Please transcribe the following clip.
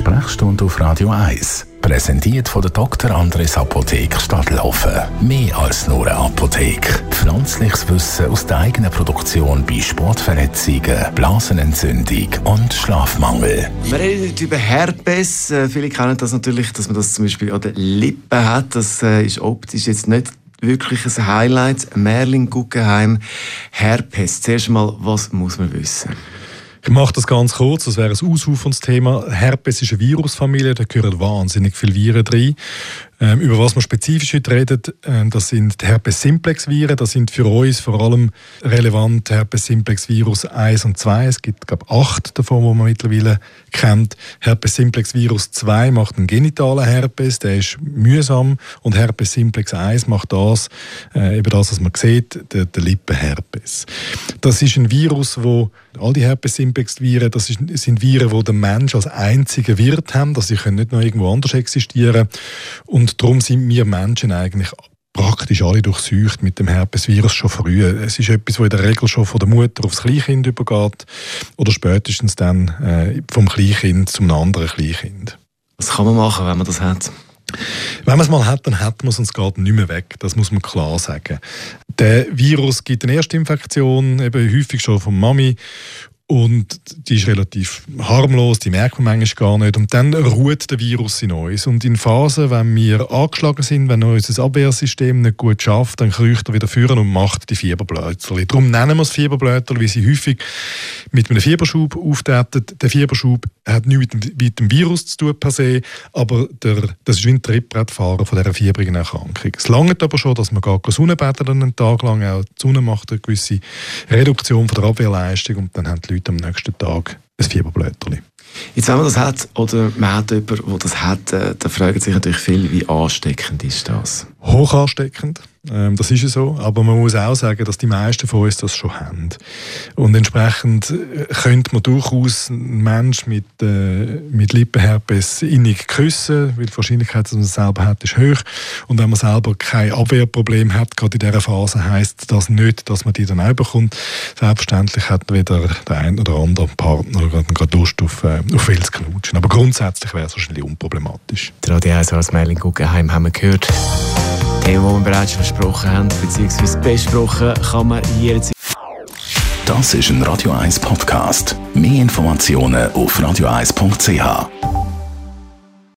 Sprechstunde auf Radio 1. Präsentiert von der Dr. Andres Apotheke Stadtlaufen. Mehr als nur eine Apotheke. Pflanzliches Wissen aus der eigenen Produktion bei Sportverletzungen, Blasenentzündung und Schlafmangel. Wir reden heute über Herpes. Viele kennen das natürlich, dass man das zum Beispiel an den Lippen hat. Das ist optisch jetzt nicht wirklich ein Highlight. Merlin Guggenheim, Herpes. Zuerst einmal, was muss man wissen? Ich mache das ganz kurz, das wäre ein ausuferndes Thema. Herpes ist eine Virusfamilie, da gehören wahnsinnig viele Viren rein. Über was wir spezifisch heute reden, das sind die Herpes-Simplex-Viren. Das sind für uns vor allem relevant Herpes-Simplex-Virus 1 und 2. Es gibt, glaube ich, 8 davon, die man mittlerweile kennt. Herpes-Simplex-Virus 2 macht einen genitalen Herpes, der ist mühsam. Und Herpes-Simplex 1 macht das, eben das, was man sieht, der Lippenherpes. Das ist ein Virus, wo all die Herpes-Simplex-Viren, das sind Viren, die der Mensch als einziger Wirt haben, dass sie können nicht noch irgendwo anders existieren. Und darum sind wir Menschen eigentlich praktisch alle durchseucht mit dem Herpesvirus schon früh. Es ist etwas, das in der Regel schon von der Mutter aufs Kleinkind übergeht oder spätestens dann vom Kleinkind zum anderen Kleinkind. Was kann man machen, wenn man das hat? Wenn man es mal hat, dann hat man es und es geht nicht mehr weg. Das muss man klar sagen. Der Virus gibt eine Erstinfektion, eben häufig schon von Mami. Und die ist relativ harmlos, die merkt man manchmal gar nicht. Und dann ruht der Virus in uns. Und in Phasen, wenn wir angeschlagen sind, wenn unser Abwehrsystem nicht gut schafft, dann kriecht er wieder führen und macht die Fieberblötchen. Darum nennen wir es Fieberblötchen, weil sie häufig mit einem Fieberschub auftreten. Der Fieberschub hat nichts mit dem Virus zu tun per se, aber das ist wie ein Trittbrettfahrer von dieser fiebrigen Erkrankung. Es langt aber schon, dass man gar Sonnenbäder einen Tag lang, auch die Sonne macht eine gewisse Reduktion von der Abwehrleistung und dann haben die Leute am nächsten Tag ein Fieberblötchen. Jetzt, wenn man das hat oder man hat jemanden, der das hat, dann fragen sich natürlich viele, wie ansteckend ist das? Hoch ansteckend, das ist ja so. Aber man muss auch sagen, dass die meisten von uns das schon haben. Und entsprechend könnte man durchaus einen Menschen mit Lippenherpes innig küssen, weil die Wahrscheinlichkeit, dass man es selber hat, ist hoch. Und wenn man selber kein Abwehrproblem hat, gerade in dieser Phase, heisst das nicht, dass man die dann auch bekommt. Selbstverständlich hat weder der ein oder andere Partner gerade Lust auf viel zu knutschen. Aber grundsätzlich wäre es wahrscheinlich unproblematisch. Der Radio 1 als Merlin Guggenheim haben wir gehört. Thema, das wir bereits schon versprochen haben, beziehungsweise besprochen, kann man jederzeit. Das ist ein Radio 1 Podcast. Mehr Informationen auf radio1.ch.